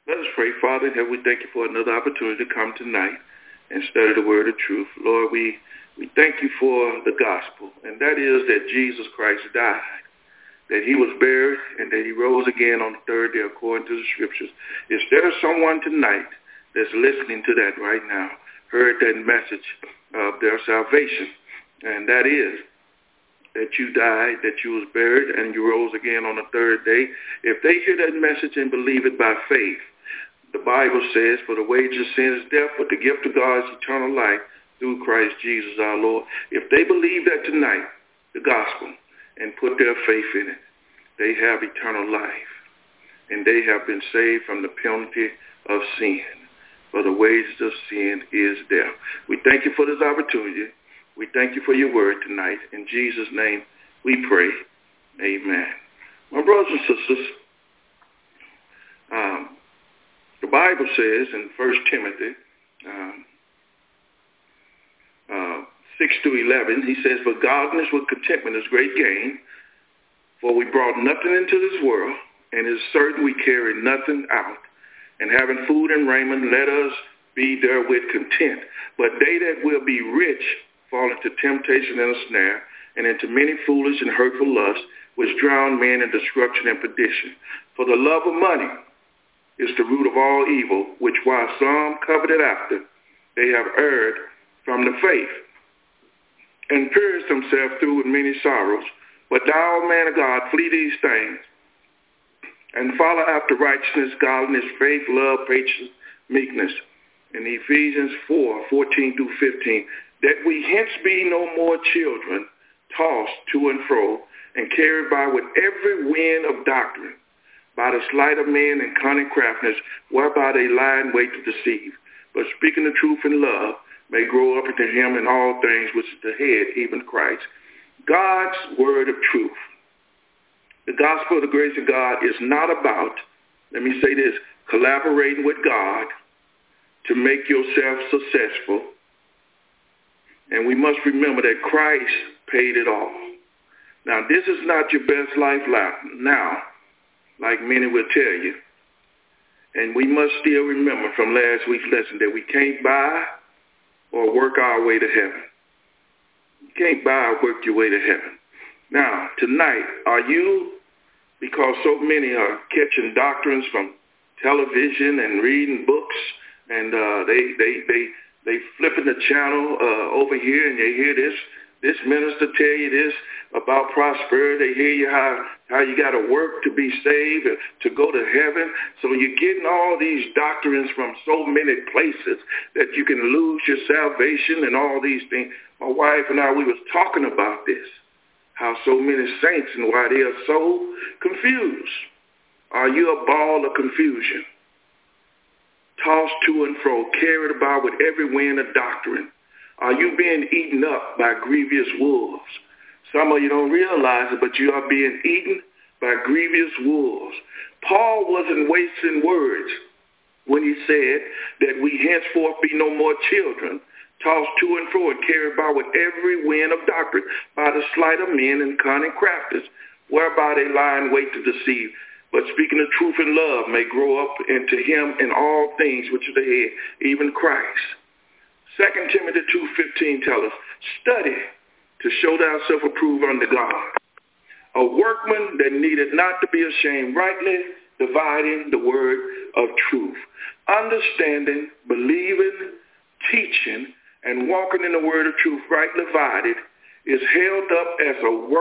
Let us pray. Father in heaven, we thank you for another opportunity to come tonight and study the word of truth. Lord, we thank you for the gospel, and that is that Jesus Christ died, that he was buried, and that he rose again on the third day according to the scriptures. Is there someone tonight that's listening to that right now, heard that message of their salvation, and that is that you died, that you was buried, and you rose again on the third day? If they hear that message and believe it by faith, the Bible says, for the wages of sin is death, but the gift of God is eternal life through Christ Jesus our Lord. If they believe that tonight, the gospel, and put their faith in it, they have eternal life, and they have been saved from the penalty of sin. For the wages of sin is death. We thank you for this opportunity. We thank you for your word tonight. In Jesus' name we pray. Amen. My brothers and sisters, the Bible says in 1 Timothy 6-11, he says, for godliness with contentment is great gain, for we brought nothing into this world, and it is certain we carry nothing out. And having food and raiment, let us be therewith content. But they that will be rich fall into temptation and a snare, and into many foolish and hurtful lusts, which drown men in destruction and perdition. For the love of money is the root of all evil, which while some coveted after, they have erred from the faith, and pierced themselves through with many sorrows. But thou, man of God, flee these things, and follow after righteousness, godliness, faith, love, patience, meekness. In Ephesians 4:14-15, that we hence be no more children, tossed to and fro, and carried by with every wind of doctrine, by the sleight of men and cunning craftiness, whereby they lie in wait to deceive. But speaking the truth in love, may grow up into him in all things, which is the head, even Christ. God's word of truth. The gospel of the grace of God is not about, let me say this, collaborating with God to make yourself successful. And we must remember that Christ paid it all. Now, this is not your best life now, like many will tell you. And we must still remember from last week's lesson that we can't buy or work our way to heaven. You can't buy or work your way to heaven. Now, tonight, are you, because so many are catching doctrines from television and reading books, and they flipping the channel over here, and they hear this minister tell you this about prosperity. They hear you how you got to work to be saved, to go to heaven. So you're getting all these doctrines from so many places that you can lose your salvation and all these things. My wife and I, we was talking about this, how so many saints and why they are so confused. Are you a ball of confusion, tossed to and fro, carried about with every wind of doctrine? Are you being eaten up by grievous wolves? Some of you don't realize it, but you are being eaten by grievous wolves. Paul wasn't wasting words when he said that we henceforth be no more children, tossed to and fro and carried about with every wind of doctrine, by the sleight of men and cunning crafters, whereby they lie in wait to deceive. But speaking the truth in love may grow up into him in all things, which is the head, even Christ. 2 Timothy 2:15 tells us, study to show thyself approved unto God, a workman that needed not to be ashamed, rightly dividing the word of truth, understanding, believing, teaching, and walking in the word of truth, rightly divided, is held up as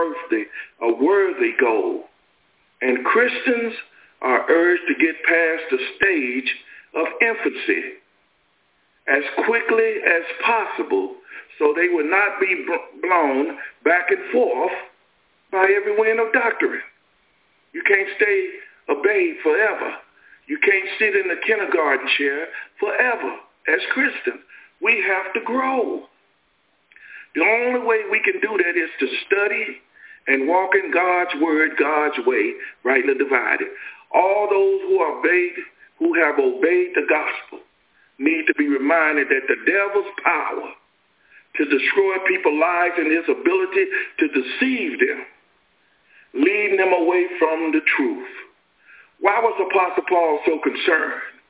a worthy goal. And Christians are urged to get past the stage of infancy as quickly as possible, so they will not be blown back and forth by every wind of doctrine. You can't stay a babe forever. You can't sit in the kindergarten chair forever. As Christians, we have to grow. The only way we can do that is to study and walk in God's word, God's way, rightly divided. All those who have obeyed the gospel need to be reminded that the devil's power to destroy people's lives and his ability to deceive them, leading them away from the truth. Why was Apostle Paul so concerned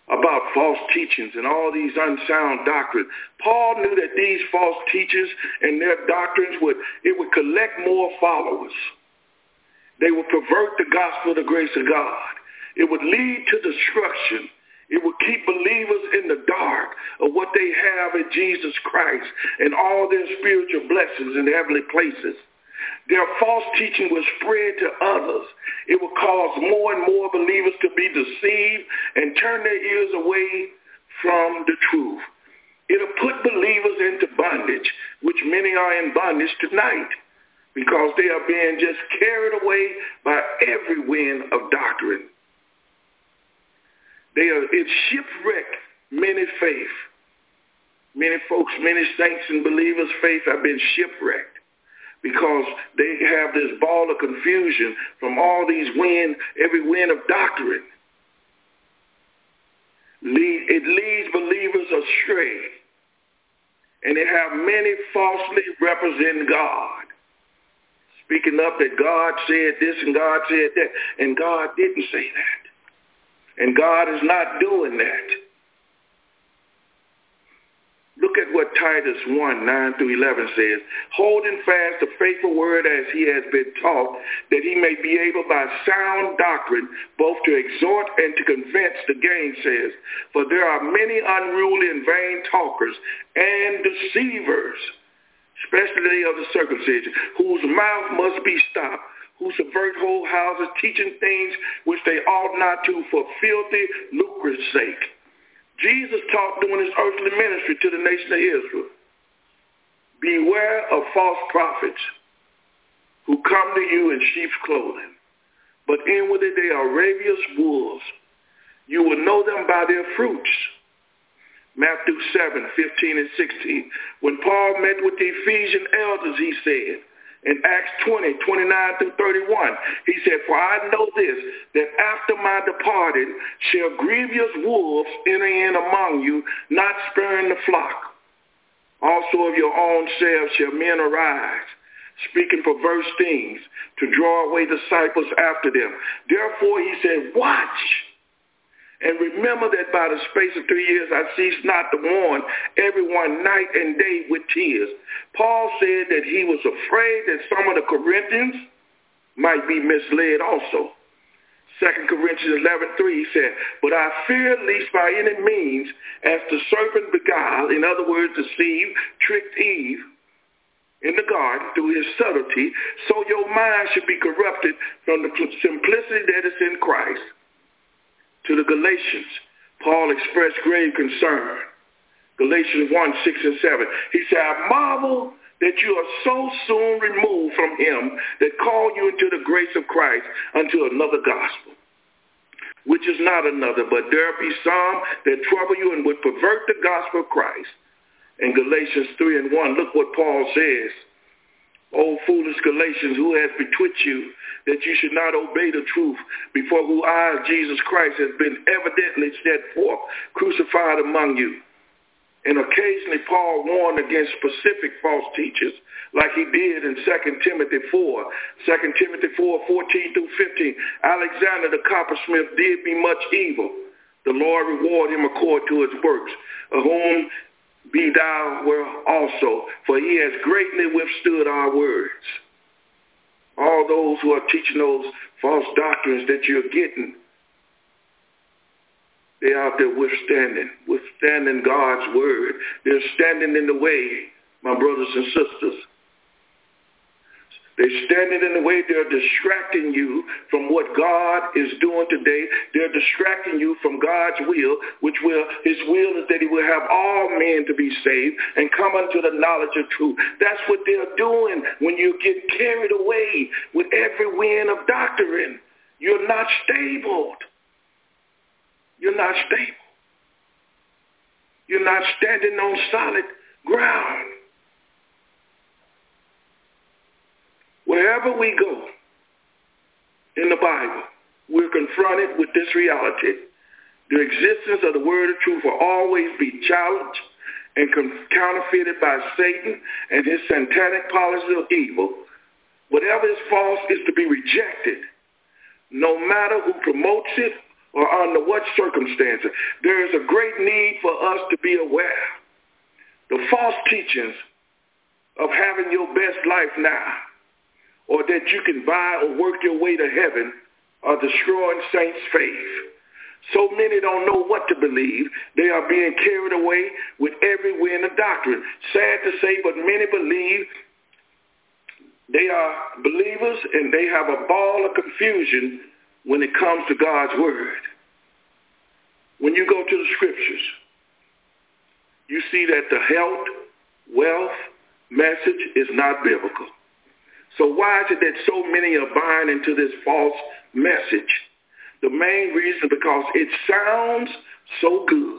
about false teachings and all these unsound doctrines. Paul knew that these false teachers and their doctrines would collect more followers. They would pervert the gospel of the grace of God. It would lead to destruction. It would keep believers in the dark of what they have in Jesus Christ and all their spiritual blessings in heavenly places. Their false teaching would spread to others. It would cause more and more believers to be deceived and turn their ears away from the truth. It'll put believers into bondage, which many are in bondage tonight, because they are being just carried away by every wind of doctrine. It shipwrecked many faith. Many folks, many saints and believers' faith have been shipwrecked because they have this ball of confusion from all these every wind of doctrine. It leads believers astray. And they have many falsely representing God, speaking up that God said this and God said that, and God didn't say that. And God is not doing that. Look at what Titus 1:9-11 says. Holding fast the faithful word as he has been taught, that he may be able by sound doctrine both to exhort and to convince the gainsayers. For there are many unruly and vain talkers and deceivers, especially of the circumcision, whose mouth must be stopped, who subvert whole houses, teaching things which they ought not to for filthy lucre's sake. Jesus taught during his earthly ministry to the nation of Israel, beware of false prophets who come to you in sheep's clothing, but inwardly they are ravenous wolves. You will know them by their fruits. Matthew 7:15 and 16. When Paul met with the Ephesian elders, he said, in Acts 20:29-31, he said, for I know this, that after my departing shall grievous wolves enter in among you, not sparing the flock. Also of your own selves shall men arise, speaking perverse things, to draw away disciples after them. Therefore he said, watch. And remember that by the space of 3 years I cease not to warn everyone night and day with tears. Paul said that he was afraid that some of the Corinthians might be misled also. 2 Corinthians 11:3, he said, but I fear lest by any means, as the serpent beguiled, in other words, deceived, tricked Eve in the garden through his subtlety, so your mind should be corrupted from the simplicity that is in Christ. To the Galatians, Paul expressed grave concern. Galatians 1:6-7. He said, I marvel that you are so soon removed from him that called you into the grace of Christ unto another gospel, which is not another, but there be some that trouble you and would pervert the gospel of Christ. In Galatians 3:1, look what Paul says. O foolish Galatians, who has bewitched you that you should not obey the truth, before whose eyes Jesus Christ has been evidently set forth, crucified among you. And occasionally Paul warned against specific false teachers, like he did in 2 Timothy 4. 2 Timothy 4:14-15. Alexander the coppersmith did me much evil. The Lord reward him according to his works, of whom be thou were also, for he has greatly withstood our words. All those who are teaching those false doctrines that you're getting, they're out there withstanding God's word. They're standing in the way, my brothers and sisters. They're standing in the way. They're distracting you from what God is doing today. They're distracting you from God's will, his will is that he will have all men to be saved and come unto the knowledge of truth. That's what they're doing when you get carried away with every wind of doctrine. You're not stable. You're not stable. You're not standing on solid ground. Wherever we go in the Bible, we're confronted with this reality. The existence of the word of truth will always be challenged and counterfeited by Satan and his satanic policy of evil. Whatever is false is to be rejected, no matter who promotes it or under what circumstances. There is a great need for us to be aware. The false teachings of having your best life now, or that you can buy or work your way to heaven, are destroying saints' faith. So many don't know what to believe. They are being carried away with every wind of doctrine. Sad to say, but many believe they are believers and they have a ball of confusion when it comes to God's word. When you go to the scriptures, you see that the health, wealth message is not biblical. So why is it that so many are buying into this false message? The main reason, because it sounds so good.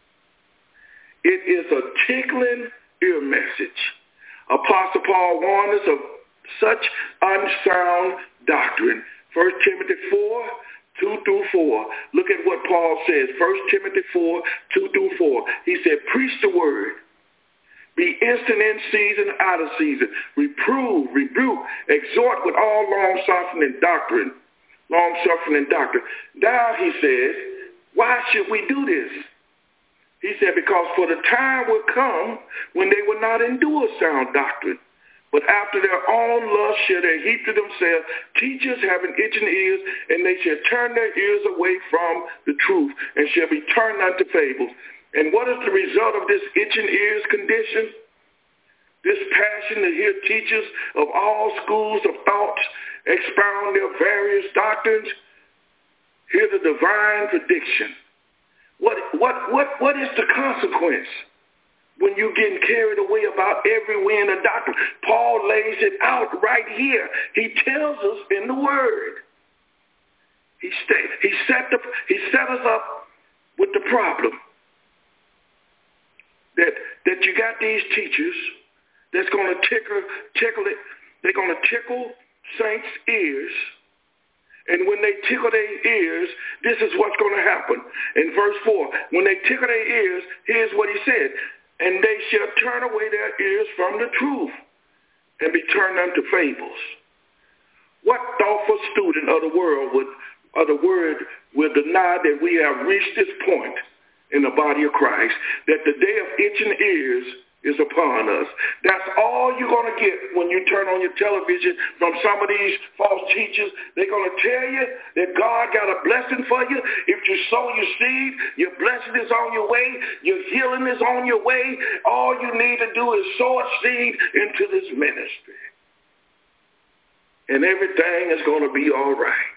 It is a tickling ear message. Apostle Paul warned us of such unsound doctrine. 1 Timothy 4, 2-4. Look at what Paul says. 1 Timothy 4, 2-4. He said, preach the word. Be instant in season, out of season. Reprove, rebuke, exhort with all long-suffering and doctrine. Long-suffering and doctrine. Now he says, why should we do this? He said, because for the time will come when they will not endure sound doctrine, but after their own lust shall they heap to themselves teachers having itching ears, and they shall turn their ears away from the truth, and shall be turned unto fables. And what is the result of this itching ears condition? This passion to hear teachers of all schools of thoughts expound their various doctrines. Hear the divine prediction. What is the consequence when you're getting carried away about every wind of doctrine? Paul lays it out right here. He tells us in the word. He set us up with the problem that you got these teachers that's going to tickle it. They're going to tickle saints' ears. And when they tickle their ears, this is what's going to happen. In verse 4, when they tickle their ears, here's what he said. And they shall turn away their ears from the truth and be turned unto fables. What thoughtful student of the word will deny that we have reached this point in the body of Christ, that the day of itching ears is upon us? That's all you're going to get when you turn on your television from some of these false teachers. They're going to tell you that God got a blessing for you. If you sow your seed, your blessing is on your way. Your healing is on your way. All you need to do is sow a seed into this ministry. And everything is going to be all right.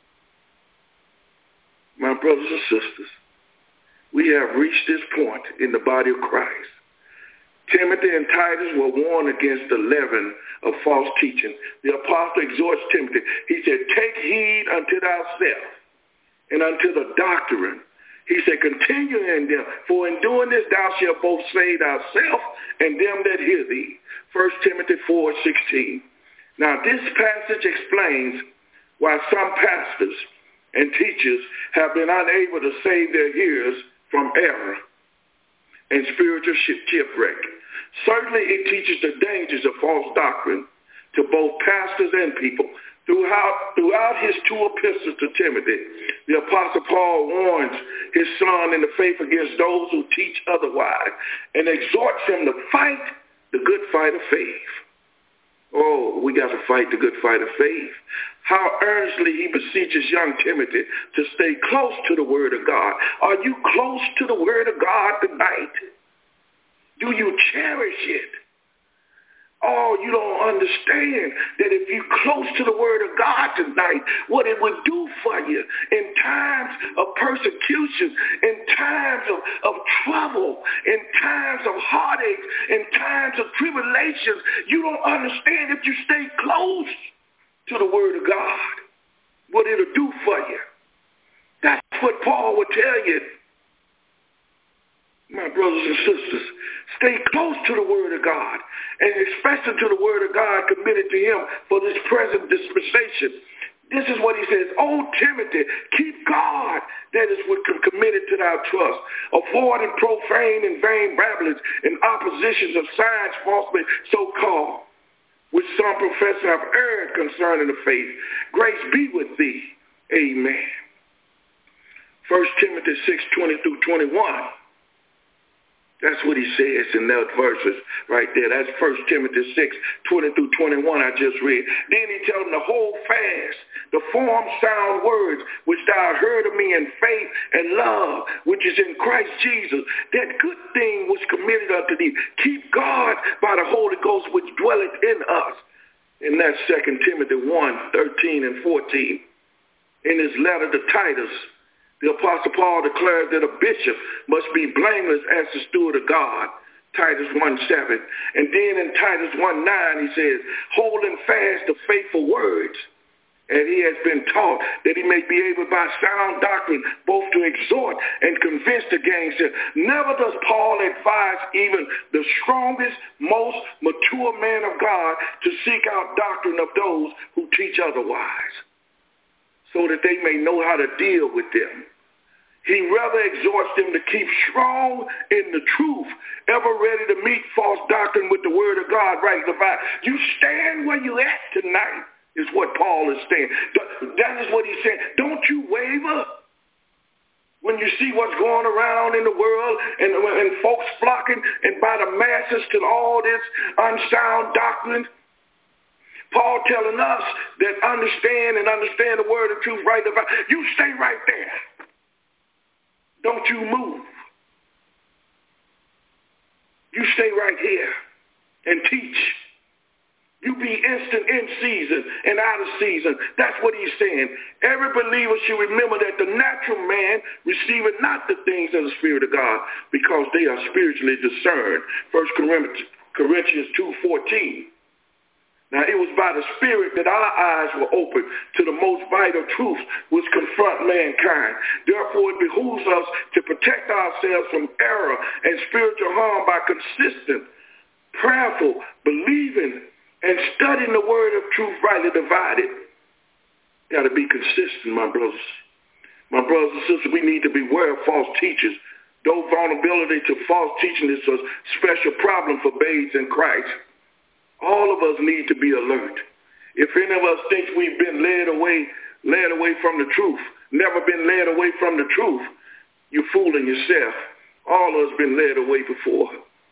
My brothers and sisters, we have reached this point in the body of Christ. Timothy and Titus were warned against the leaven of false teaching. The apostle exhorts Timothy. He said, take heed unto thyself and unto the doctrine. He said, continue in them, for in doing this thou shalt both save thyself and them that hear thee. 1 Timothy 4:16. Now this passage explains why some pastors and teachers have been unable to save their hearers from error and spiritual shipwreck. Certainly it teaches the dangers of false doctrine to both pastors and people. Throughout his two epistles to Timothy, the Apostle Paul warns his son in the faith against those who teach otherwise and exhorts him to fight the good fight of faith. Oh, we got to fight the good fight of faith. How earnestly he beseeches young Timothy to stay close to the word of God. Are you close to the word of God tonight? Do you cherish it? Oh, you don't understand that if you're close to the word of God tonight, what it would do for you in times of persecution, in times of trouble, in times of heartache, in times of tribulations. You don't understand if you stay close to the word of God, what it'll do for you. That's what Paul would tell you. My brothers and sisters, stay close to the word of God, and especially to the word of God committed to him for this present dispensation. This is what he says, O Timothy, keep God that is committed to thy trust, avoiding profane and vain babblings and oppositions of signs falsely so called, which some profess have erred concerning the faith. Grace be with thee. Amen. 1 Timothy 6:20 through 21. That's what he says in that verses right there. That's 1 Timothy 6:20 through 21 I just read. Then he tells them to hold fast the form sound words which thou heard of me in faith and love, which is in Christ Jesus. That good thing was committed unto thee. Keep God by the Holy Ghost which dwelleth in us. And that's 2 Timothy 1:13 and 14. In his letter to Titus, the Apostle Paul declares that a bishop must be blameless as the steward of God, Titus 1:7. And then in Titus 1:9 he says, holding fast the faithful words, and he has been taught that he may be able by sound doctrine both to exhort and convince the gangster. Never does Paul advise even the strongest, most mature man of God to seek out doctrine of those who teach otherwise, so that they may know how to deal with them. He rather exhorts them to keep strong in the truth, ever ready to meet false doctrine with the word of God rightly divided. You stand where you at tonight, is what Paul is saying. That is what he's saying. Don't you waver when you see what's going around in the world and folks flocking and by the masses to all this unsound doctrine. Paul telling us that understand the word of truth right about. You stay right there. Don't you move. You stay right here and teach. You be instant in season and out of season. That's what he's saying. Every believer should remember that the natural man receiveth not the things of the Spirit of God, because they are spiritually discerned. 1 Corinthians 2:14. Now, it was by the Spirit that our eyes were opened to the most vital truths which confront mankind. Therefore, it behooves us to protect ourselves from error and spiritual harm by consistent, prayerful, believing, and studying the word of truth rightly divided. Got to be consistent, my brothers. My brothers and sisters, we need to beware of false teachers. Though vulnerability to false teaching is a special problem for babes in Christ, all of us need to be alert. If any of us thinks we've been led away from the truth, never been led away from the truth, you're fooling yourself. All of us been led away before.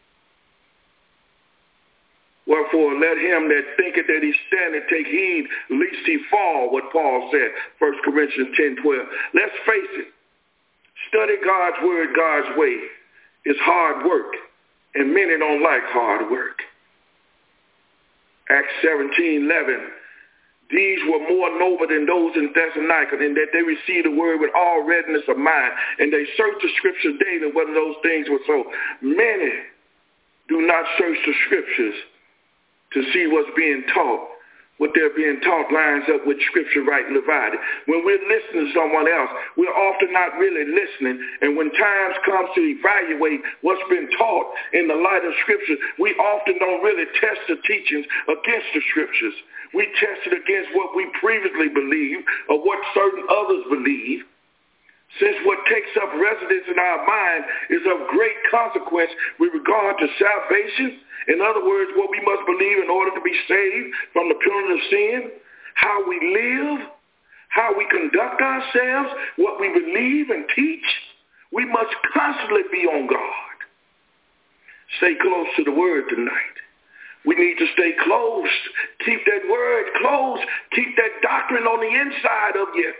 Wherefore, let him that thinketh that he standeth take heed, lest he fall, what Paul said, 1 Corinthians 10:12. Let's face it. Study God's word God's way is hard work, and many don't like hard work. Acts 17:11. These were more noble than those in Thessalonica, in that they received the word with all readiness of mind, and they searched the scriptures daily whether those things were so. Many do not search the scriptures to see what's being taught. What they're being taught lines up with scripture rightly divided. When we're listening to someone else, we're often not really listening. And when times comes to evaluate what's been taught in the light of scripture, we often don't really test the teachings against the scriptures. We test it against what we previously believed or what certain others believe. Since what takes up residence in our mind is of great consequence with regard to salvation, in other words, what we must believe in order to be saved from the penalty of sin, how we live, how we conduct ourselves, what we believe and teach, we must constantly be on guard. Stay close to the word tonight. We need to stay close. Keep that word close. Keep that doctrine on the inside of you,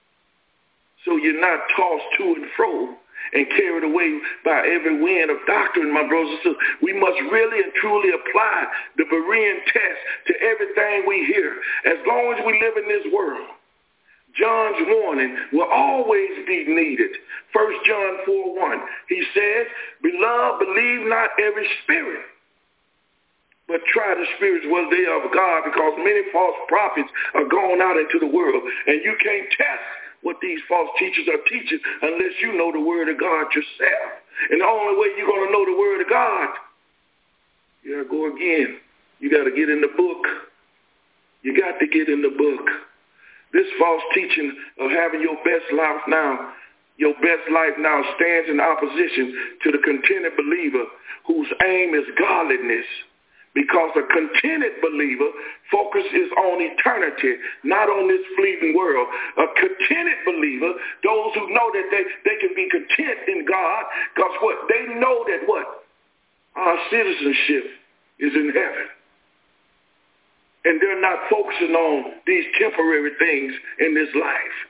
so you're not tossed to and fro and carried away by every wind of doctrine, my brothers and sisters. We must really and truly apply the Berean test to everything we hear. As long as we live in this world, John's warning will always be needed. 1 John 4:1, he says, Beloved, believe not every spirit, but try the spirits whether they are of God, because many false prophets are gone out into the world, and you can't test what these false teachers are teaching unless you know the word of God yourself. And the only way you're going to know the word of God, you got to go again. You got to get in the book. You got to get in the book. This false teaching of having your best life now stands in opposition to the contented believer whose aim is godliness, Because a contented believer focuses on eternity, not on this fleeting world. A contented believer, those who know that they can be content in God, because what? They know that what? Our citizenship is in heaven. And they're not focusing on these temporary things in this life.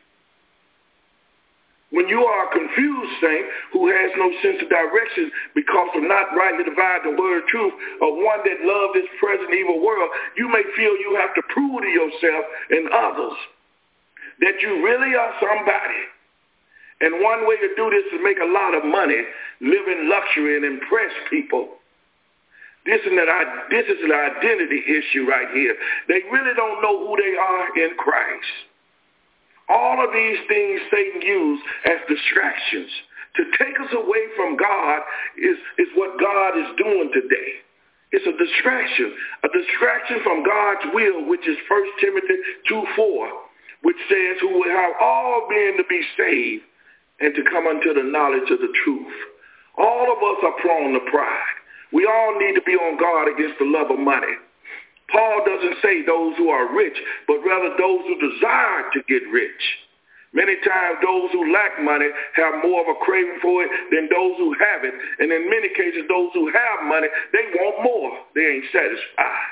When you are a confused saint who has no sense of direction because of not rightly dividing the word of truth, or one that loves this present evil world, you may feel you have to prove to yourself and others that you really are somebody. And one way to do this is make a lot of money, live in luxury, and impress people. This is an identity issue right here. They really don't know who they are in Christ. All of these things Satan used as distractions to take us away from God is what God is doing today. It's a distraction from God's will, which is 1 Timothy 2:4, which says, who will have all men to be saved and to come unto the knowledge of the truth. All of us are prone to pride. We all need to be on guard against the love of money. Paul doesn't say those who are rich, but rather those who desire to get rich. Many times those who lack money have more of a craving for it than those who have it. And in many cases, those who have money, they want more. They ain't satisfied.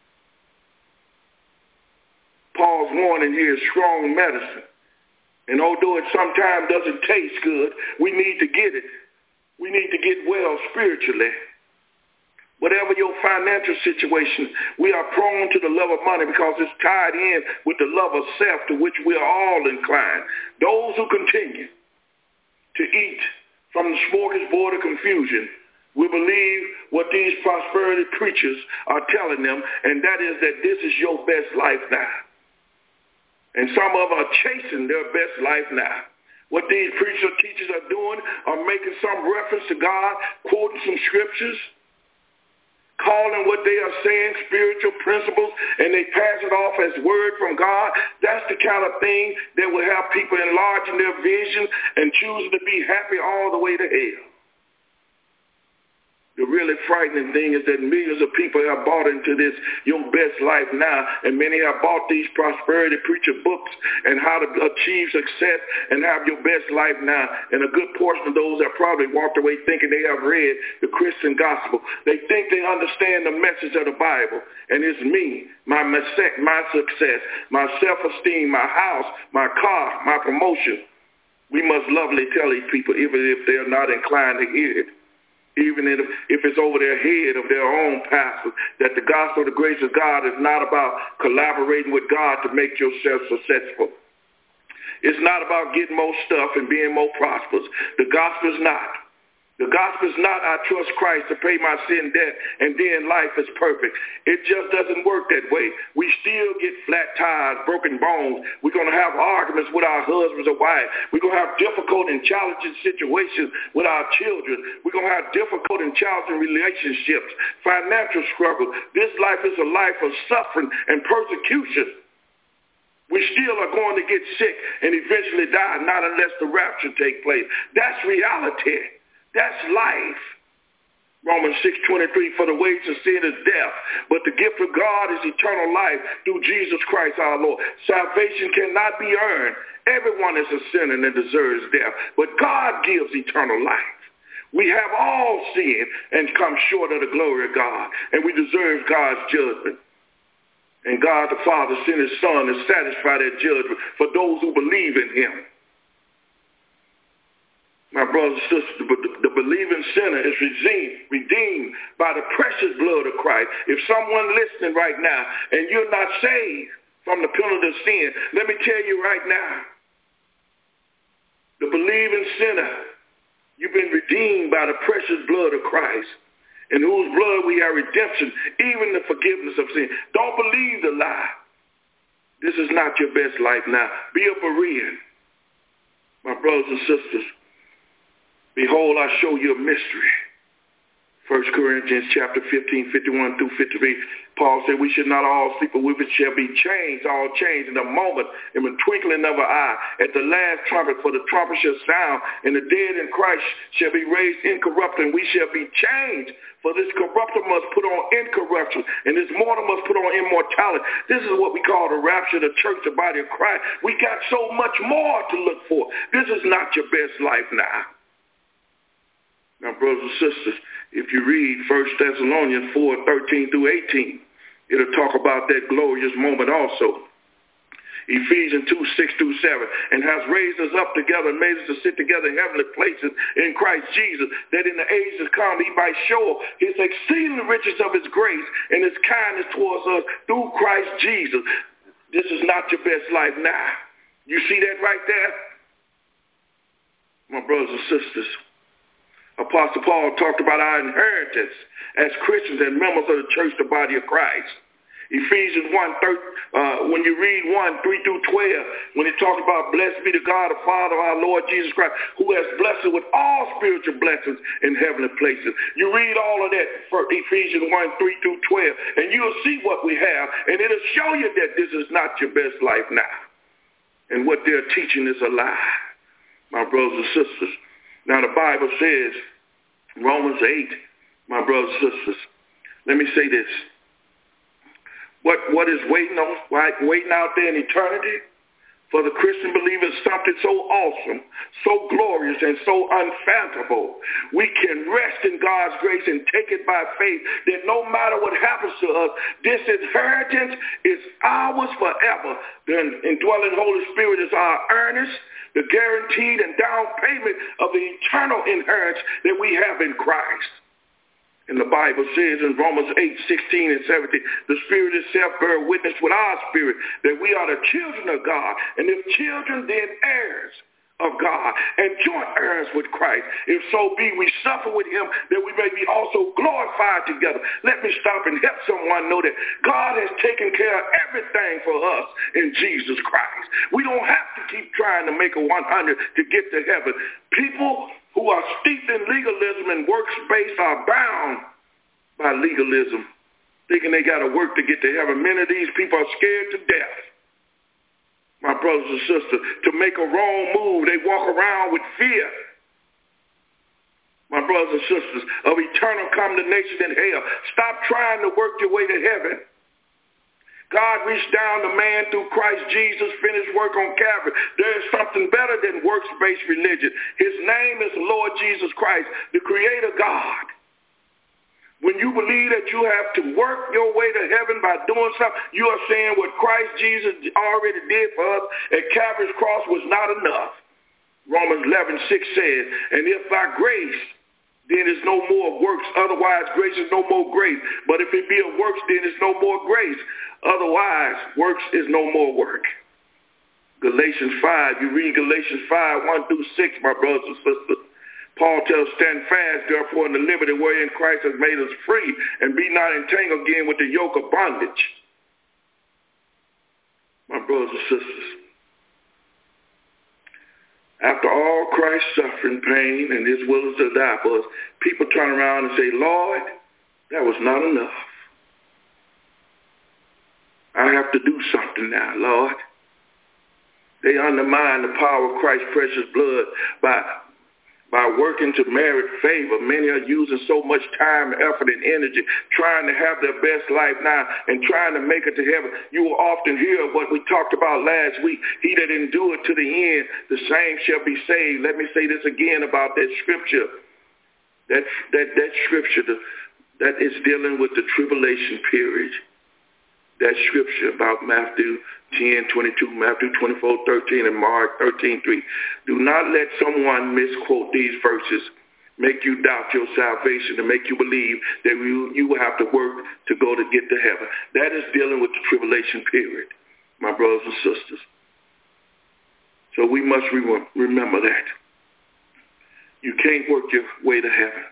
Paul's warning here is strong medicine. And although it sometimes doesn't taste good, we need to get it. We need to get well spiritually. Whatever your financial situation, we are prone to the love of money because it's tied in with the love of self, to which we are all inclined. Those who continue to eat from the smorgasbord of confusion will believe what these prosperity preachers are telling them, and that is that this is your best life now. And some of them are chasing their best life now. What these preachers or teachers are doing are making some reference to God, quoting some scriptures, calling what they are saying spiritual principles, and they pass it off as word from God. That's the kind of thing that will have people enlarging their vision and choosing to be happy all the way to hell. The really frightening thing is that millions of people have bought into this your best life now, and many have bought these prosperity preacher books and how to achieve success and have your best life now. And a good portion of those have probably walked away thinking they have read the Christian gospel. They think they understand the message of the Bible, and it's me, my success, my self-esteem, my house, my car, my promotion. We must lovingly tell these people, even if they're not inclined to hear it, even if it's over their head of their own pastor, that the gospel of the grace of God is not about collaborating with God to make yourself successful. It's not about getting more stuff and being more prosperous. The gospel is not. The gospel is not, I trust Christ to pay my sin debt and then life is perfect. It just doesn't work that way. We still get flat tires, broken bones. We're going to have arguments with our husbands or wives. We're going to have difficult and challenging situations with our children. We're going to have difficult and challenging relationships, financial struggles. This life is a life of suffering and persecution. We still are going to get sick and eventually die, not unless the rapture take place. That's reality. That's life. Romans 6:23, for the wages of sin is death, but the gift of God is eternal life through Jesus Christ our Lord. Salvation cannot be earned. Everyone is a sinner and deserves death, but God gives eternal life. We have all sinned and come short of the glory of God, and we deserve God's judgment. And God the Father sent his Son to satisfy that judgment for those who believe in him. My brothers and sisters, the believing sinner is redeemed by the precious blood of Christ. If someone listening right now and you're not saved from the penalty of sin, let me tell you right now, the believing sinner, you've been redeemed by the precious blood of Christ, in whose blood we have redemption, even the forgiveness of sin. Don't believe the lie. This is not your best life now. Be a Berean. My brothers and sisters, behold, I show you a mystery. 1 Corinthians chapter 15, 51 through 53, Paul said, we should not all sleep, but we shall be changed, all changed in a moment, in the twinkling of an eye, at the last trumpet, for the trumpet shall sound, and the dead in Christ shall be raised incorruptible, and we shall be changed. For this corruptible must put on incorruption, and this mortal must put on immortality. This is what we call the rapture of the church, the body of Christ. We got so much more to look for. This is not your best life now. Now, brothers and sisters, if you read 1 Thessalonians 4, 13 through 18, it'll talk about that glorious moment also. Ephesians 2, 6 through 7, and has raised us up together and made us to sit together in heavenly places in Christ Jesus, that in the ages to come he might show his exceeding riches of his grace and his kindness towards us through Christ Jesus. This is not your best life now. You see that right there? My brothers and sisters, Apostle Paul talked about our inheritance as Christians and members of the church, the body of Christ. Ephesians 1, when you read 1, 3 through 12, when it talks about blessed be the God, the Father of our Lord Jesus Christ, who has blessed us with all spiritual blessings in heavenly places. You read all of that for Ephesians 1, 3 through 12, and you'll see what we have, and it'll show you that this is not your best life now. And what they're teaching is a lie, my brothers and sisters. Now the Bible says, Romans 8, my brothers and sisters, let me say this. What is waiting out there in eternity for the Christian believer is something so awesome, so glorious, and so unfathomable. We can rest in God's grace and take it by faith that no matter what happens to us, this inheritance is ours forever. The indwelling Holy Spirit is our earnest, the guaranteed and down payment of the eternal inheritance that we have in Christ. And the Bible says in Romans 8, 16 and 17, the Spirit itself bear witness with our spirit that we are the children of God. And if children, then heirs of God and joint heirs with Christ. If so be we suffer with him, that we may be also glorified together. Let me stop and help someone know that God has taken care of everything for us in Jesus Christ. We don't have to keep trying to make a 100 to get to heaven. People who are steeped in legalism and works-based are bound by legalism, thinking they got to work to get to heaven. Many of these people are scared to death, my brothers and sisters. To make a wrong move, they walk around with fear, my brothers and sisters, of eternal condemnation in hell. Stop trying to work your way to heaven. God reached down to man through Christ Jesus' finished work on Calvary. There is something better than works-based religion. His name is the Lord Jesus Christ, the Creator God. When you believe that you have to work your way to heaven by doing something, you are saying what Christ Jesus already did for us at Calvary's cross was not enough. Romans 11:6 says, and if by grace, then it's no more works. Otherwise, grace is no more grace. But if it be of works, then it's no more grace. Otherwise, works is no more work. Galatians 5, you read Galatians 5, 1 through 6, my brothers and sisters. Paul tells, stand fast, therefore, in the liberty wherein Christ has made us free, and be not entangled again with the yoke of bondage. My brothers and sisters, after all Christ's suffering, pain, and his willingness to die for us, people turn around and say, Lord, that was not enough. I have to do something now, Lord. They undermine the power of Christ's precious blood by working to merit favor. Many are using so much time, effort, and energy trying to have their best life now and trying to make it to heaven. You will often hear what we talked about last week. He that endureth to the end, the same shall be saved. Let me say this again about that scripture. That scripture that is dealing with the tribulation period. That scripture about Matthew 10:22, Matthew 24:13, and Mark 13:3. Do not let someone misquote these verses, make you doubt your salvation, and make you believe that you will have to work to go to get to heaven. That is dealing with the tribulation period, my brothers and sisters. So we must remember that. You can't work your way to heaven.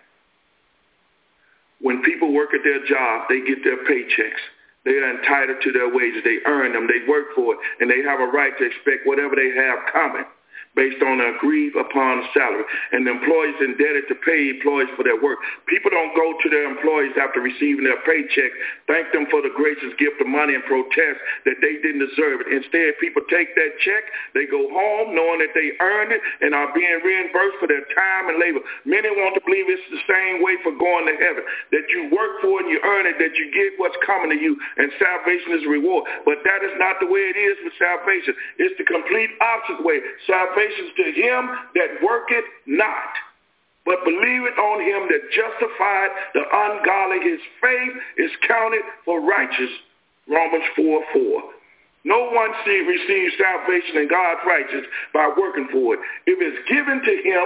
When people work at their job, they get their paychecks. They are entitled to their wages. They earn them. They work for it. And they have a right to expect whatever they have coming. based on an agreed upon salary, and the employees indebted to pay employees for their work. People don't go to their employees after receiving their paycheck, thank them for the gracious gift of money, and protest that they didn't deserve it. Instead, people take that check, they go home knowing that they earned it and are being reimbursed for their time and labor. Many want to believe it's the same way for going to heaven, that you work for it and you earn it, that you get what's coming to you, and salvation is a reward. But that is not the way it is with salvation. It's the complete opposite way. Salvation is to him that worketh not, but believeth on him that justified the ungodly. His faith is counted for righteous. Romans 4:4. No one receives salvation and God's righteousness by working for it. If it's given to him,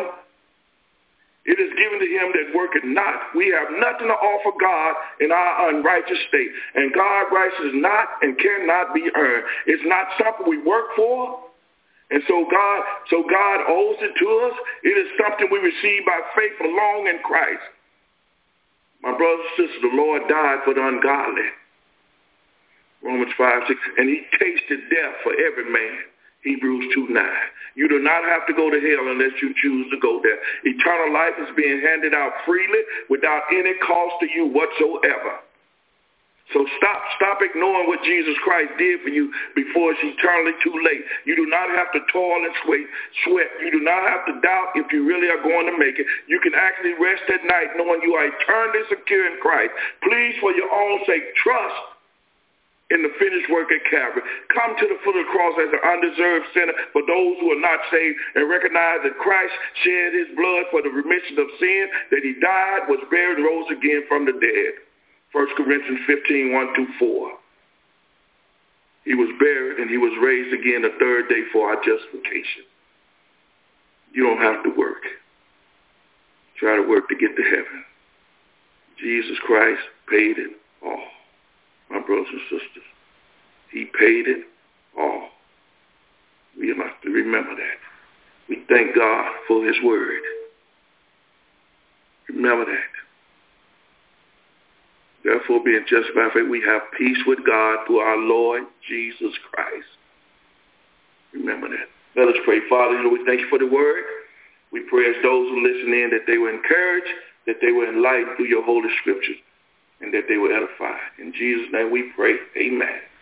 it is given to him that worketh not. We have nothing to offer God in our unrighteous state. And God's righteousness is not and cannot be earned. It's not something we work for. And so God owes it to us. It is something we receive by faith alone in Christ. My brothers and sisters, the Lord died for the ungodly. Romans 5:6. And he tasted death for every man. Hebrews 2:9. You do not have to go to hell unless you choose to go there. Eternal life is being handed out freely without any cost to you whatsoever. So stop ignoring what Jesus Christ did for you before it's eternally too late. You do not have to toil and sweat. You do not have to doubt if you really are going to make it. You can actually rest at night knowing you are eternally secure in Christ. Please, for your own sake, trust in the finished work at Calvary. Come to the foot of the cross as an undeserved sinner for those who are not saved, and recognize that Christ shed his blood for the remission of sin, that he died, was buried, and rose again from the dead. 1 Corinthians 15:1-4. He was buried and he was raised again the third day for our justification. You don't have to work. Try to work to get to heaven. Jesus Christ paid it all. My brothers and sisters, he paid it all. We have to remember that. We thank God for his word. Remember that. Therefore, being justified by faith, we have peace with God through our Lord Jesus Christ. Remember that. Let us pray. Father, we thank you for the word. We pray as those who listen in that they were encouraged, that they were enlightened through your holy scriptures, and that they were edified. In Jesus' name we pray. Amen.